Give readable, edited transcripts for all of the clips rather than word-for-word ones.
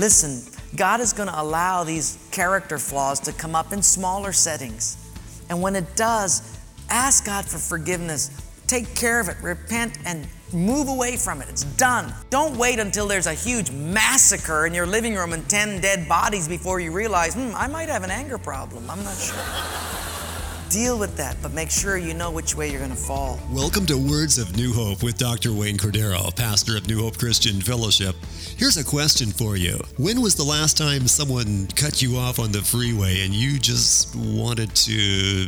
Listen, God is going to allow these character flaws to come up in smaller settings. And when it does, ask God for forgiveness. Take care of it, repent, and move away from it. It's done. Don't wait until there's a huge massacre in your living room and 10 dead bodies before you realize, I might have an anger problem. I'm not sure. Deal with that, but make sure you know which way you're going to fall. Welcome to Words of New Hope with Dr. Wayne Cordero, pastor of New Hope Christian Fellowship. Here's a question for you. When was the last time someone cut you off on the freeway and you just wanted to...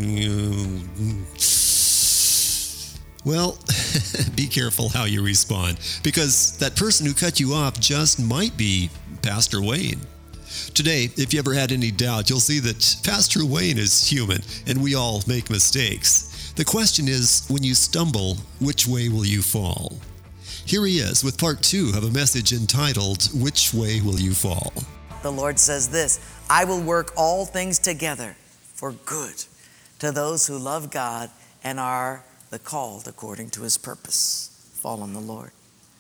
Well, be careful how you respond, because that person who cut you off just might be Pastor Wayne. Today, if you ever had any doubt, you'll see that Pastor Wayne is human and we all make mistakes. The question is, when you stumble, which way will you fall? Here he is with part 2 of a message entitled, Which Way Will You Fall? The Lord says this, I will work all things together for good to those who love God and are the called according to his purpose. Fall on the Lord.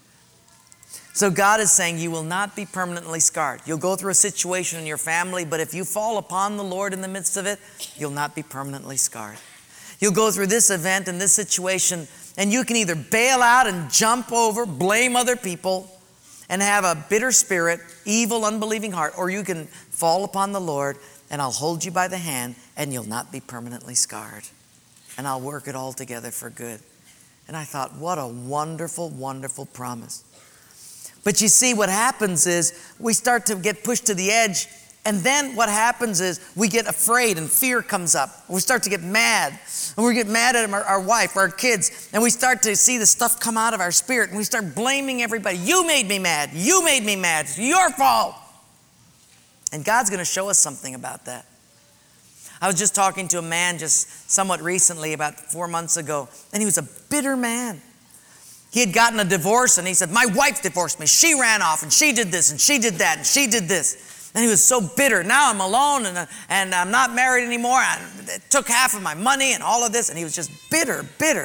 So God is saying you will not be permanently scarred. You'll go through a situation in your family, but if you fall upon the Lord in the midst of it, you'll not be permanently scarred. You'll go through this event and this situation, and you can either bail out and jump over, blame other people, and have a bitter spirit, evil, unbelieving heart, or you can fall upon the Lord, and I'll hold you by the hand, and you'll not be permanently scarred. And I'll work it all together for good. And I thought, what a wonderful, wonderful promise. But you see, what happens is we start to get pushed to the edge, and then what happens is we get afraid and fear comes up. We start to get mad, and we get mad at our wife, our kids, and we start to see the stuff come out of our spirit, and we start blaming everybody. You made me mad. You made me mad. It's your fault. And God's going to show us something about that. I was just talking to a man just somewhat recently, about 4 months ago, and he was a bitter man. He had gotten a divorce, and he said, my wife divorced me. She ran off, and she did this, and she did that, and she did this. And he was so bitter. Now I'm alone, and I'm not married anymore. It took half of my money and all of this. And he was just bitter,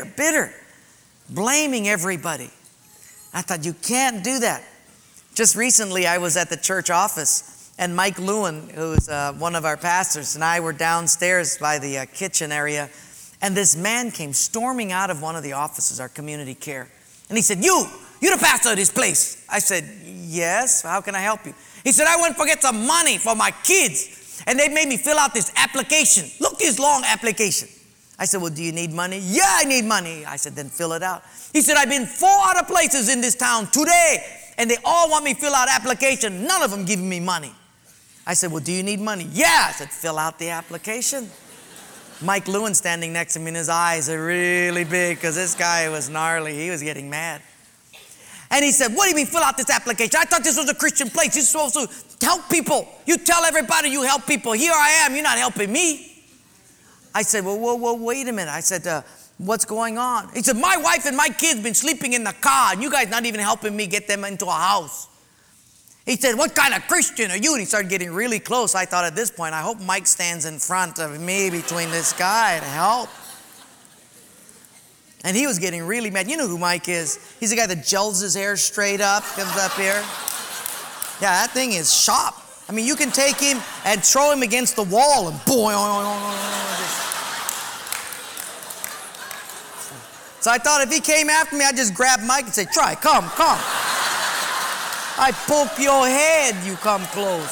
blaming everybody. I thought, you can't do that. Just recently, I was at the church office, and Mike Lewin, who's one of our pastors, and I were downstairs by the kitchen area, and this man came storming out of one of the offices, our community care. And he said, you're the pastor of this place. I said, yes, how can I help you? He said, I went to get some money for my kids, and they made me fill out this application. Look, this long application. I said, well, do you need money? Yeah, I need money. I said, then fill it out. He said, I've been 4 other places in this town today, and they all want me to fill out application. None of them giving me money. I said, well, do you need money? Yeah. I said, fill out the application. Mike Lewin standing next to me, and his eyes are really big because this guy was gnarly. He was getting mad. And he said, what do you mean fill out this application? I thought this was a Christian place. You're supposed to help people. You tell everybody you help people. Here I am. You're not helping me. I said, well, wait a minute. I said, what's going on? He said, my wife and my kids been sleeping in the car, and you guys not even helping me get them into a house. He said, what kind of Christian are you? And he started getting really close. I thought at this point, I hope Mike stands in front of me between this guy to help. And he was getting really mad. You know who Mike is. He's the guy that gels his hair straight up, comes up here. Yeah, that thing is sharp. I mean, you can take him and throw him against the wall and boing. So I thought if he came after me, I'd just grab Mike and say, try, come. I poke your head, you come close.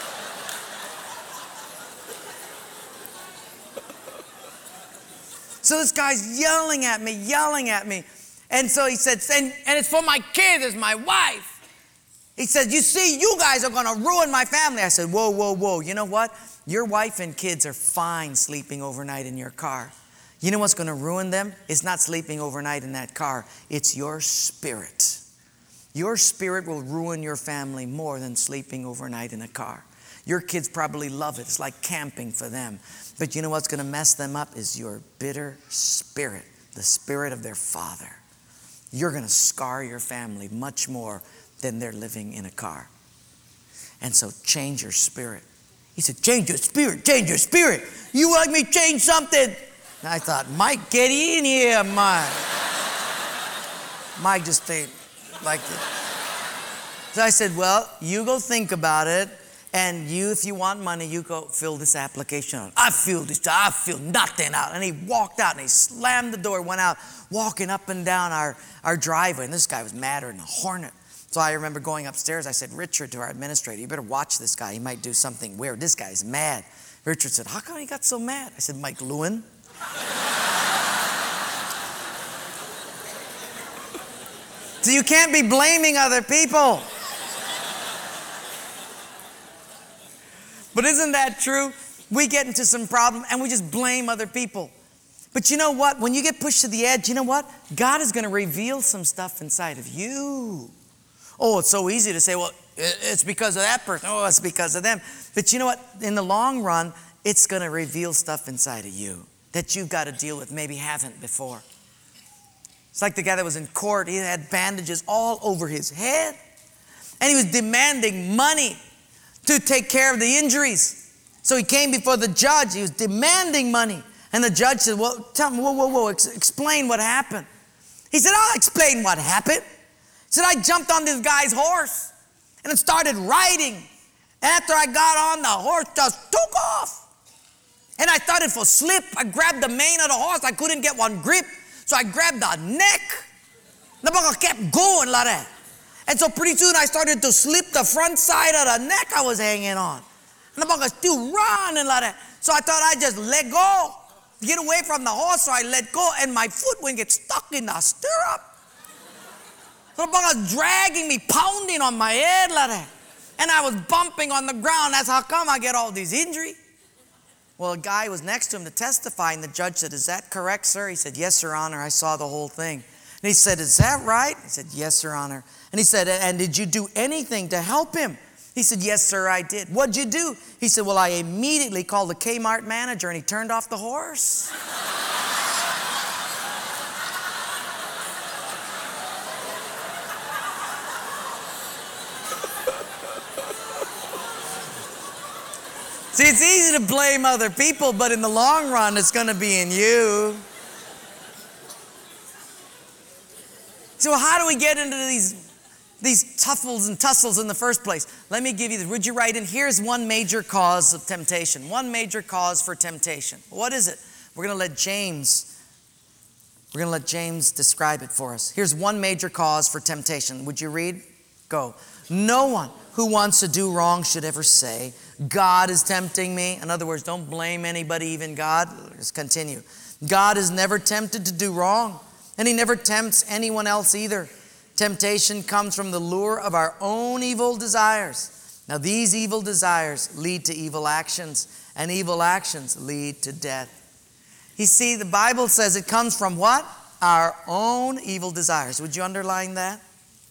So this guy's yelling at me. And so he said, and it's for my kids, it's my wife. He said, you see, you guys are going to ruin my family. I said, whoa. You know what? Your wife and kids are fine sleeping overnight in your car. You know what's going to ruin them? It's not sleeping overnight in that car. It's your spirit. Your spirit will ruin your family more than sleeping overnight in a car. Your kids probably love it. It's like camping for them. But you know what's going to mess them up is your bitter spirit, the spirit of their father. You're going to scar your family much more than they're living in a car. And so change your spirit. He said, change your spirit. You want me to change something? And I thought, Mike, get in here, Mike. Mike just stayed like this. So I said, well, you go think about it. And you, if you want money, you go fill this application out. I filled nothing out. And he walked out and he slammed the door, went out, walking up and down our driveway. And this guy was madder than a hornet. So I remember going upstairs. I said, Richard, to our administrator, you better watch this guy. He might do something weird. This guy's mad. Richard said, how come he got so mad? I said, Mike Lewin. So you can't be blaming other people. But isn't that true? We get into some problem and we just blame other people. But you know what? When you get pushed to the edge, you know what? God is going to reveal some stuff inside of you. Oh, it's so easy to say, well, it's because of that person. Oh, it's because of them. But you know what? In the long run, it's going to reveal stuff inside of you that you've got to deal with, maybe haven't before. It's like the guy that was in court. He had bandages all over his head. And he was demanding money to take care of the injuries. So he came before the judge. He was demanding money. And the judge said, well, tell me, explain what happened. He said, I'll explain what happened. He said, I jumped on this guy's horse and it started riding. And after I got on, the horse just took off. And I started for slip. I grabbed the mane of the horse. I couldn't get one grip. So I grabbed the neck. The bugger kept going like that. And so pretty soon I started to slip the front side of the neck I was hanging on. And the bugger still running like that. So I thought I'd just let go, get away from the horse. So I let go and my foot wouldn't get stuck in the stirrup. So the bugger's dragging me, pounding on my head like that. And I was bumping on the ground. That's how come I get all these injuries. Well, a guy was next to him to testify, and the judge said, is that correct, sir? He said, yes, Your Honor, I saw the whole thing. And he said, is that right? He said, yes, Your Honor. And he said, and did you do anything to help him? He said, yes, sir, I did. What'd you do? He said, well, I immediately called the Kmart manager and he turned off the horse. See, it's easy to blame other people, but in the long run, it's going to be in you. So how do we get into these tuffles and tussles in the first place? Let me give you this. Would you write in? Here's one major cause of temptation. One major cause for temptation. What is it? We're going to let James describe it for us. Here's one major cause for temptation. Would you read? Go. No one who wants to do wrong should ever say, God is tempting me. In other words, don't blame anybody, even God. Let's continue. God is never tempted to do wrong, and he never tempts anyone else either. Temptation comes from the lure of our own evil desires. Now, these evil desires lead to evil actions, and evil actions lead to death. You see, the Bible says it comes from what? Our own evil desires. Would you underline that?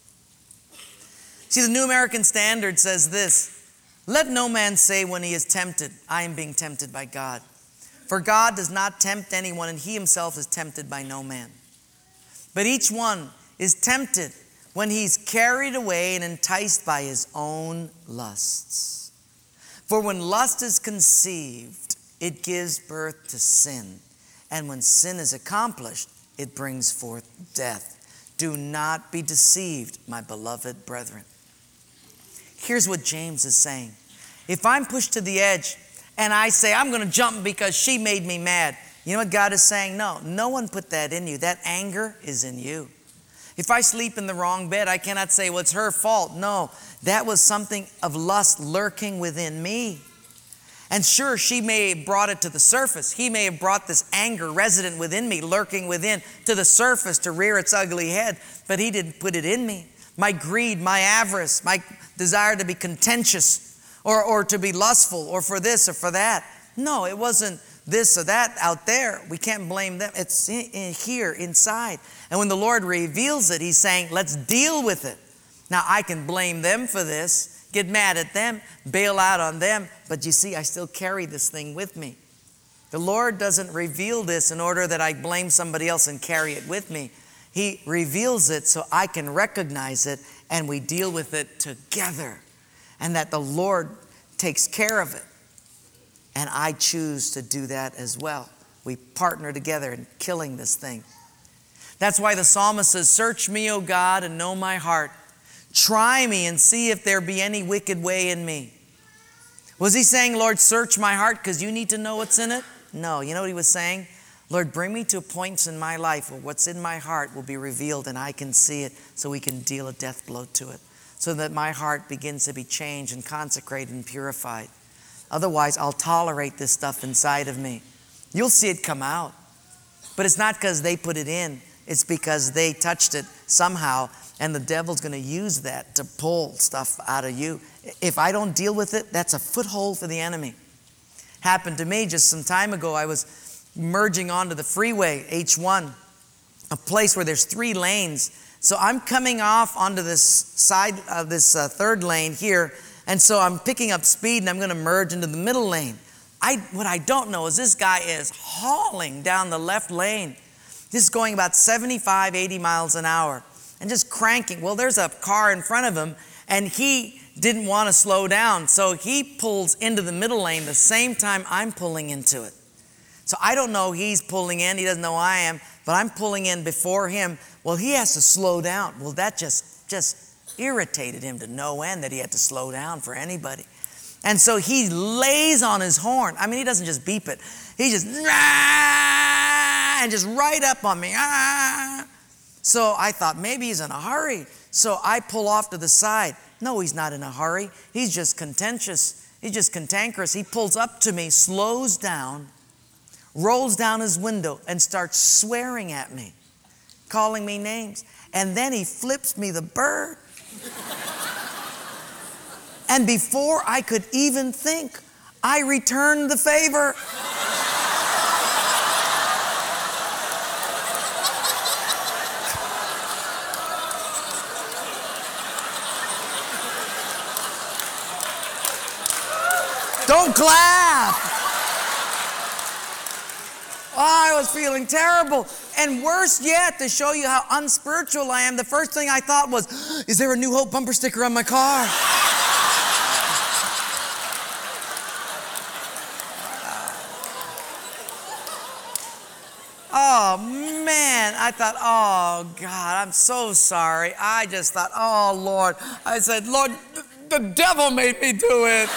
See, the New American Standard says this, let no man say when he is tempted, I am being tempted by God. For God does not tempt anyone, and he himself is tempted by no man. But each one is tempted when he's carried away and enticed by his own lusts. For when lust is conceived, it gives birth to sin. And when sin is accomplished, it brings forth death. Do not be deceived, my beloved brethren. Here's what James is saying. If I'm pushed to the edge and I say, I'm going to jump because she made me mad, you know what God is saying? No one put that in you. That anger is in you. If I sleep in the wrong bed, I cannot say, well, it's her fault. No, that was something of lust lurking within me. And sure, she may have brought it to the surface. He may have brought this anger resident within me, lurking within, to the surface to rear its ugly head. But he didn't put it in me. My greed, my avarice, my desire to be contentious or to be lustful or for this or for that. No, it wasn't this or that out there. We can't blame them. It's in here, inside. And when the Lord reveals it, he's saying, let's deal with it. Now, I can blame them for this, get mad at them, bail out on them. But you see, I still carry this thing with me. The Lord doesn't reveal this in order that I blame somebody else and carry it with me. He reveals it so I can recognize it and we deal with it together. And that the Lord takes care of it. And I choose to do that as well. We partner together in killing this thing. That's why the psalmist says, search me, O God, and know my heart. Try me and see if there be any wicked way in me. Was he saying, Lord, search my heart because you need to know what's in it? No, you know what he was saying? Lord, bring me to points in my life where what's in my heart will be revealed and I can see it so we can deal a death blow to it. So that my heart begins to be changed and consecrated and purified. Otherwise, I'll tolerate this stuff inside of me. You'll see it come out. But it's not because they put it in. It's because they touched it somehow, and the devil's going to use that to pull stuff out of you. If I don't deal with it, that's a foothold for the enemy. Happened to me just some time ago. I was merging onto the freeway, H1, a place where there's 3 lanes. So I'm coming off onto this side of this third lane here, and so I'm picking up speed, and I'm going to merge into the middle lane. What I don't know is this guy is hauling down the left lane. This is going about 75, 80 miles an hour and just cranking. Well, there's a car in front of him, and he didn't want to slow down, so he pulls into the middle lane the same time I'm pulling into it. So I don't know he's pulling in. He doesn't know I am, but I'm pulling in before him. Well, he has to slow down. Well, that just irritated him to no end that he had to slow down for anybody. And so he lays on his horn. I mean, he doesn't just beep it. He just, and just right up on me. So I thought maybe he's in a hurry. So I pull off to the side. No, he's not in a hurry. He's just contentious. He's just cantankerous. He pulls up to me, slows down, rolls down his window, and starts swearing at me, calling me names. And then he flips me the bird. And before I could even think, I returned the favor. Don't clap. Oh, I was feeling terrible. And worse yet, to show you how unspiritual I am, the first thing I thought was, is there a New Hope bumper sticker on my car? Oh, man. I thought, oh, God, I'm so sorry. I just thought, oh, Lord. I said, Lord, the devil made me do it.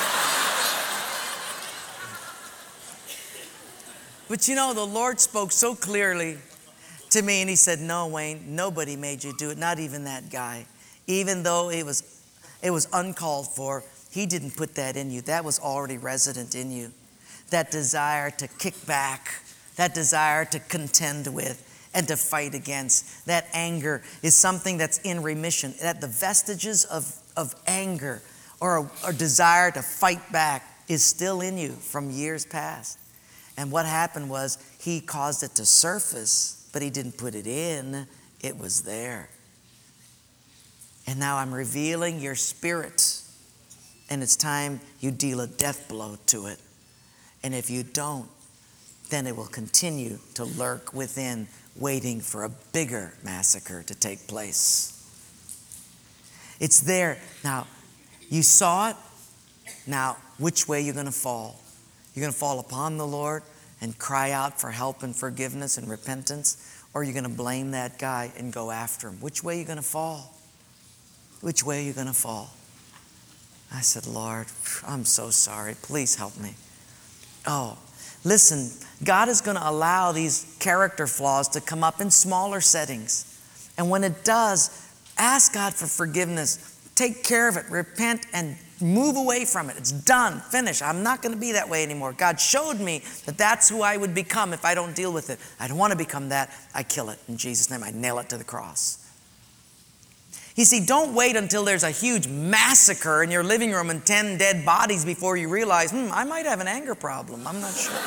But you know, the Lord spoke so clearly to me, and he said, no, Wayne, nobody made you do it, not even that guy. Even though it was uncalled for, he didn't put that in you. That was already resident in you. That desire to kick back, that desire to contend with and to fight against. That anger is something that's in remission. That the vestiges of anger or a desire to fight back is still in you from years past. And what happened was he caused it to surface, but he didn't put it in. It was there. And now I'm revealing your spirit. And it's time you deal a death blow to it. And if you don't, then it will continue to lurk within, waiting for a bigger massacre to take place. It's there. Now, you saw it. Now, which way you're going to fall? You're going to fall upon the Lord and cry out for help and forgiveness and repentance? Or are you going to blame that guy and go after him? Which way are you going to fall? Which way are you going to fall? I said, Lord, I'm so sorry. Please help me. Oh, listen, God is going to allow these character flaws to come up in smaller settings. And when it does, ask God for forgiveness. Take care of it. Repent and move away from it. It's done. Finish. I'm not going to be that way anymore. God showed me that that's who I would become if I don't deal with it. I don't want to become that. I kill it in Jesus' name. I nail it to the cross. You see, don't wait until there's a huge massacre in your living room and 10 dead bodies before you realize, I might have an anger problem. I'm not sure.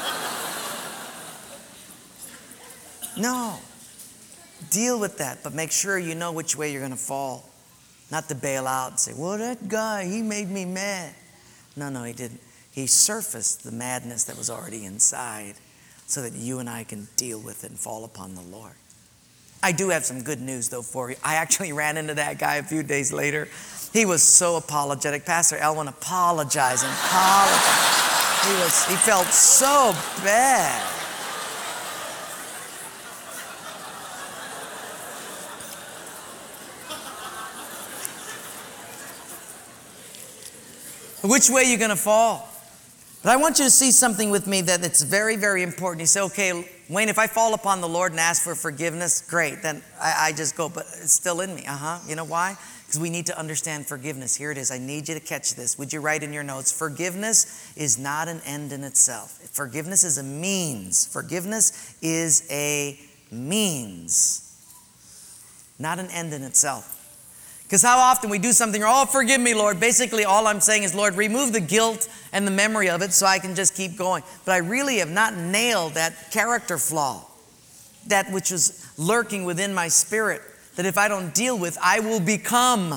No. Deal with that, but make sure you know which way you're going to fall. Not to bail out and say, well, that guy, he made me mad. No, he didn't. He surfaced the madness that was already inside so that you and I can deal with it and fall upon the Lord. I do have some good news, though, for you. I actually ran into that guy a few days later. He was so apologetic. Pastor Elwin apologizing. He felt so bad. Which way are you going to fall? But I want you to see something with me that it's very, very important. You say, okay, Wayne, if I fall upon the Lord and ask for forgiveness, great. Then I just go, but it's still in me. You know why? Because we need to understand forgiveness. Here it is. I need you to catch this. Would you write in your notes? Forgiveness is not an end in itself. Forgiveness is a means. Forgiveness is a means, not an end in itself. Because how often we do something, oh, forgive me, Lord. Basically, all I'm saying is, Lord, remove the guilt and the memory of it so I can just keep going. But I really have not nailed that character flaw, that which is lurking within my spirit, that if I don't deal with, I will become.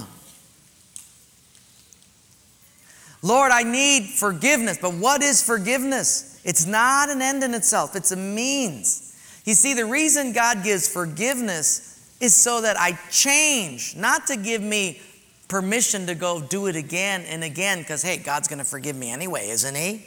Lord, I need forgiveness. But what is forgiveness? It's not an end in itself. It's a means. You see, the reason God gives forgiveness is so that I change, not to give me permission to go do it again and again, because, hey, God's going to forgive me anyway, isn't He?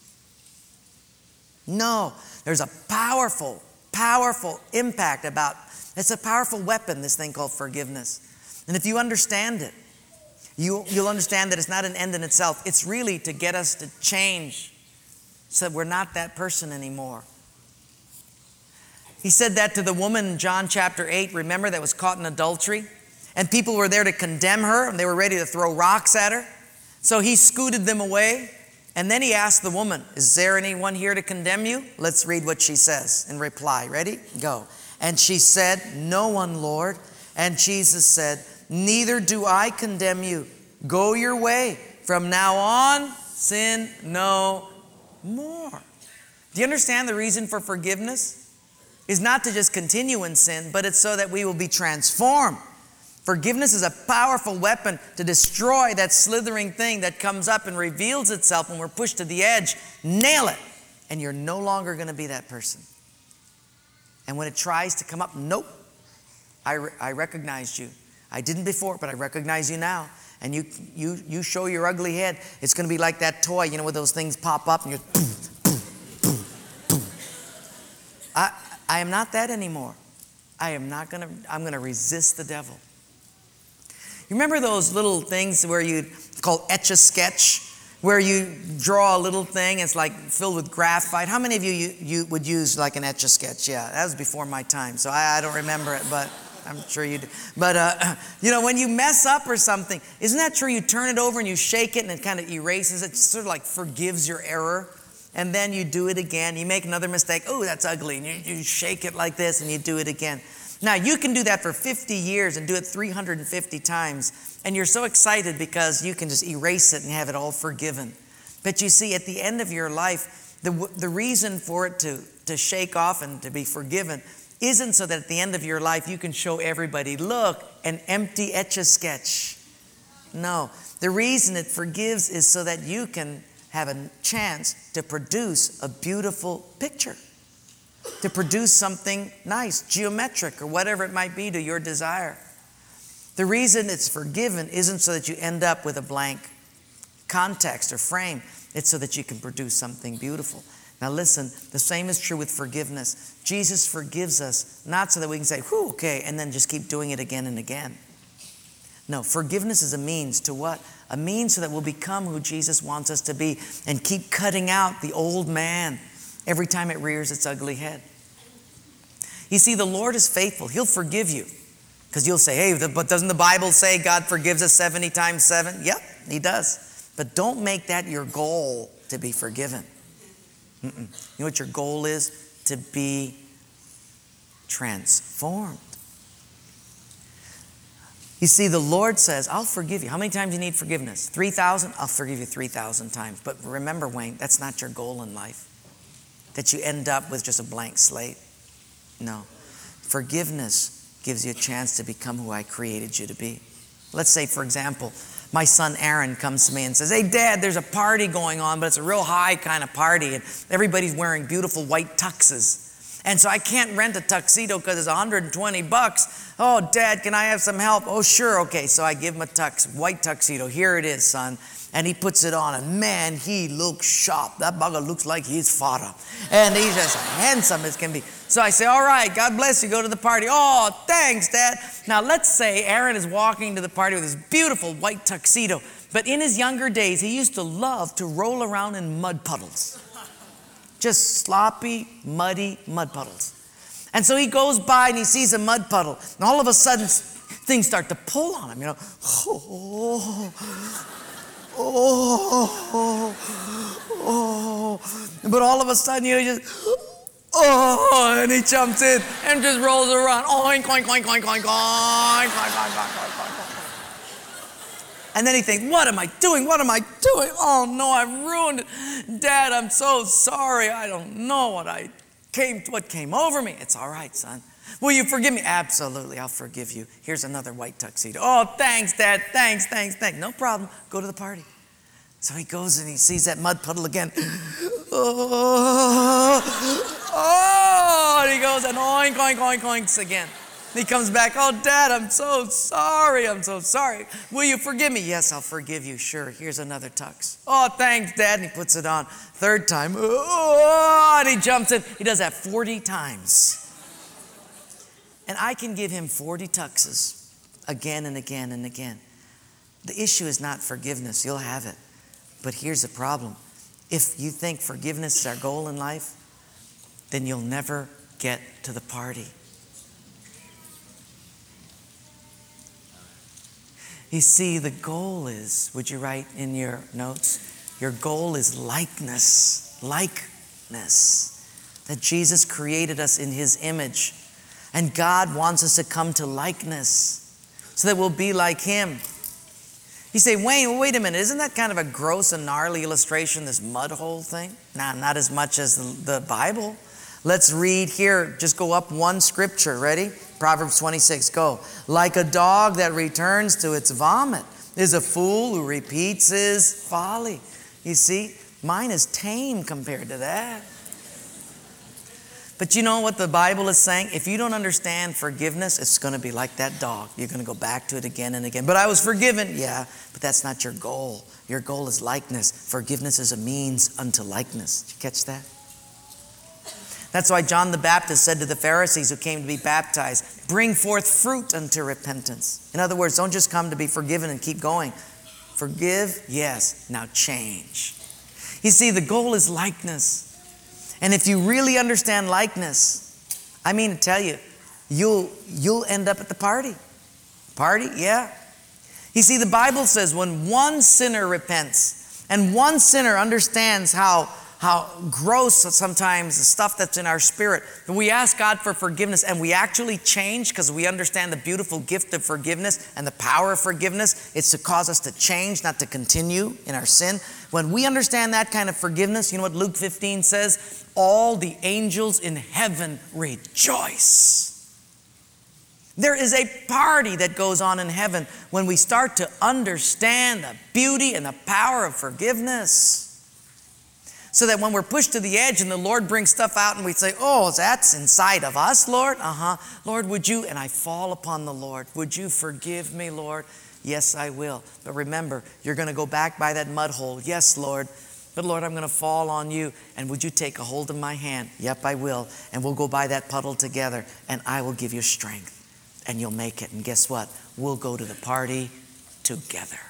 No, there's a powerful, powerful impact about, it's a powerful weapon, this thing called forgiveness. And if you understand it, you'll understand that it's not an end in itself. It's really to get us to change so that we're not that person anymore. He said that to the woman in John chapter 8, remember, that was caught in adultery. And people were there to condemn her, and they were ready to throw rocks at her. So he scooted them away. And then he asked the woman, is there anyone here to condemn you? Let's read what she says in reply. Ready? Go. And she said, no one, Lord. And Jesus said, neither do I condemn you. Go your way. From now on, sin no more. Do you understand the reason for forgiveness? Is not to just continue in sin, but it's so that we will be transformed. Forgiveness is a powerful weapon to destroy that slithering thing that comes up and reveals itself when we're pushed to the edge. Nail it, and you're no longer going to be that person. And when it tries to come up, nope, I recognized you. I didn't before, but I recognize you now. And you show your ugly head. It's going to be like that toy, where those things pop up and you're boom, boom, boom, boom. I am not that anymore. I'm going to resist the devil. You remember those little things where it's called Etch-a-Sketch, where you draw a little thing, it's like filled with graphite. How many of you would use like an Etch-a-Sketch? Yeah, that was before my time, so I don't remember it, but I'm sure you do. But, when you mess up or something, isn't that true? You turn it over and you shake it and it kind of erases it, sort of like forgives your error. And then you do it again. You make another mistake. Oh, that's ugly. And you shake it like this and you do it again. Now, you can do that for 50 years and do it 350 times. And you're so excited because you can just erase it and have it all forgiven. But you see, at the end of your life, the reason for it to shake off and to be forgiven isn't so that at the end of your life you can show everybody, look, an empty Etch-a-Sketch. No, the reason it forgives is so that you can have a chance to produce a beautiful picture, to produce something nice, geometric, or whatever it might be to your desire. The reason it's forgiven isn't so that you end up with a blank context or frame. It's so that you can produce something beautiful. Now listen, the same is true with forgiveness. Jesus forgives us not so that we can say, whew, okay, and then just keep doing it again and again. No, forgiveness is a means to what? A means so that we'll become who Jesus wants us to be and keep cutting out the old man every time it rears its ugly head. You see, the Lord is faithful. He'll forgive you. Because you'll say, hey, but doesn't the Bible say God forgives us 70 times 7? Yep, He does. But don't make that your goal to be forgiven. You know what your goal is? To be transformed. You see, the Lord says, I'll forgive you. How many times do you need forgiveness? 3,000? I'll forgive you 3,000 times. But remember, Wayne, that's not your goal in life. That you end up with just a blank slate. No. Forgiveness gives you a chance to become who I created you to be. Let's say, for example, my son Aaron comes to me and says, hey, Dad, there's a party going on, but it's a real high kind of party. And everybody's wearing beautiful white tuxes. And so I can't rent a tuxedo because it's $120. Oh, Dad, can I have some help? Oh, sure, okay. So I give him a white tuxedo. Here it is, son. And he puts it on, and man, he looks sharp. That bugger looks like he's fodder. And he's just handsome as can be. So I say, all right, God bless you, go to the party. Oh, thanks, Dad. Now, let's say Aaron is walking to the party with his beautiful white tuxedo. But in his younger days, he used to love to roll around in mud puddles. Just sloppy, muddy mud puddles. And so he goes by and he sees a mud puddle. And all of a sudden, things start to pull on him, But all of a sudden, he just, and he jumps in and just rolls around. Oink, oink, oink, oink, oink, oink, oink, oink, oink, oink, oink. And then he thinks, what am I doing? What am I doing? Oh no, I've ruined it. Dad, I'm so sorry. I don't know what came over me. It's all right, son. Will you forgive me? Absolutely, I'll forgive you. Here's another white tuxedo. Oh, thanks, Dad. Thanks. No problem. Go to the party. So he goes and he sees that mud puddle again. And he goes and oink, oink, oink, oinks again. And he comes back, oh, Dad, I'm so sorry. Will you forgive me? Yes, I'll forgive you. Sure, here's another tux. Oh, thanks, Dad. And he puts it on. Third time, and he jumps in. He does that 40 times. And I can give him 40 tuxes again and again and again. The issue is not forgiveness. You'll have it. But here's the problem. If you think forgiveness is our goal in life, then you'll never get to the party. You see, the goal is, would you write in your notes, your goal is likeness. That Jesus created us in His image. And God wants us to come to likeness so that we'll be like Him. You say, Wayne, wait a minute. Isn't that kind of a gross and gnarly illustration, this mud hole thing? Nah, not as much as the Bible. Let's read here. Just go up one scripture. Ready? Proverbs 26. Go. Like a dog that returns to its vomit is a fool who repeats his folly. You see, mine is tame compared to that. But you know what the Bible is saying? If you don't understand forgiveness, it's going to be like that dog. You're going to go back to it again and again. But I was forgiven. Yeah, but that's not your goal. Your goal is likeness. Forgiveness is a means unto likeness. Did you catch that? That's why John the Baptist said to the Pharisees who came to be baptized, bring forth fruit unto repentance. In other words, don't just come to be forgiven and keep going. Forgive, yes, now change. You see, the goal is likeness. And if you really understand likeness, I mean to tell you, you'll end up at the party. Party, yeah. You see, the Bible says when one sinner repents and one sinner understands how gross sometimes the stuff that's in our spirit, and we ask God for forgiveness and we actually change because we understand the beautiful gift of forgiveness and the power of forgiveness. It's to cause us to change, not to continue in our sin. When we understand that kind of forgiveness, you know what Luke 15 says? All the angels in heaven rejoice. There is a party that goes on in heaven when we start to understand the beauty and the power of forgiveness. So that when we're pushed to the edge and the Lord brings stuff out and we say, oh, that's inside of us, Lord? Lord, would you? And I fall upon the Lord. Would you forgive me, Lord? Yes, I will. But remember, you're going to go back by that mud hole. Yes, Lord. But Lord, I'm going to fall on you. And would you take a hold of my hand? Yep, I will. And we'll go by that puddle together. And I will give you strength. And you'll make it. And guess what? We'll go to the party together.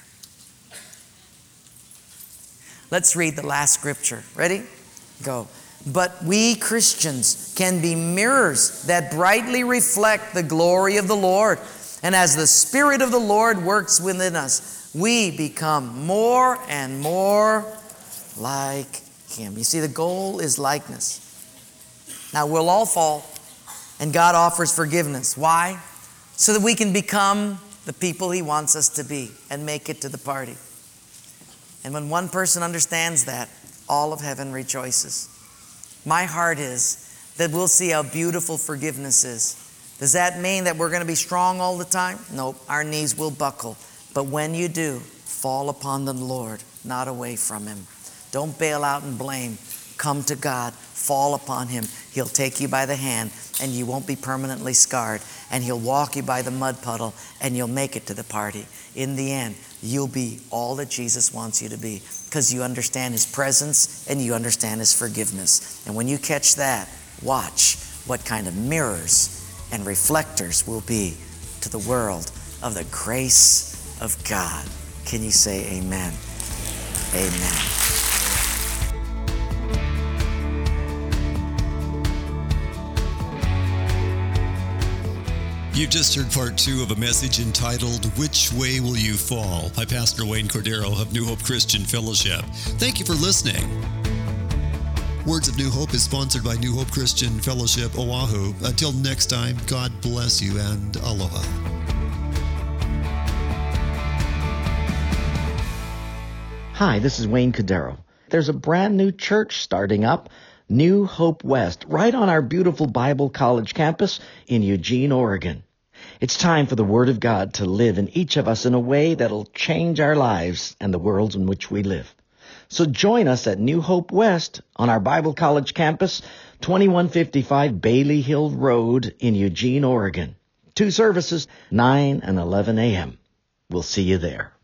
Let's read the last scripture. Ready? Go. But we Christians can be mirrors that brightly reflect the glory of the Lord. And as the Spirit of the Lord works within us, we become more and more like Him. You see, the goal is likeness. Now, we'll all fall, and God offers forgiveness. Why? So that we can become the people He wants us to be and make it to the party. And when one person understands that, all of heaven rejoices. My heart is that we'll see how beautiful forgiveness is. Does that mean that we're going to be strong all the time? Nope, our knees will buckle. But when you do, fall upon the Lord, not away from Him. Don't bail out and blame. Come to God, fall upon Him. He'll take you by the hand and you won't be permanently scarred. And He'll walk you by the mud puddle and you'll make it to the party. In the end, you'll be all that Jesus wants you to be because you understand His presence and you understand His forgiveness. And when you catch that, watch what kind of mirrors and reflectors will be to the world of the grace of God. Can you say amen? Amen. You've just heard part 2 of a message entitled, Which Way Will You Fall? By Pastor Wayne Cordero of New Hope Christian Fellowship. Thank you for listening. Words of New Hope is sponsored by New Hope Christian Fellowship, Oahu. Until next time, God bless you and aloha. Hi, this is Wayne Cordero. There's a brand new church starting up, New Hope West, right on our beautiful Bible College campus in Eugene, Oregon. It's time for the Word of God to live in each of us in a way that'll change our lives and the world in which we live. So join us at New Hope West on our Bible College campus, 2155 Bailey Hill Road in Eugene, Oregon. 2 services, 9 and 11 a.m. We'll see you there.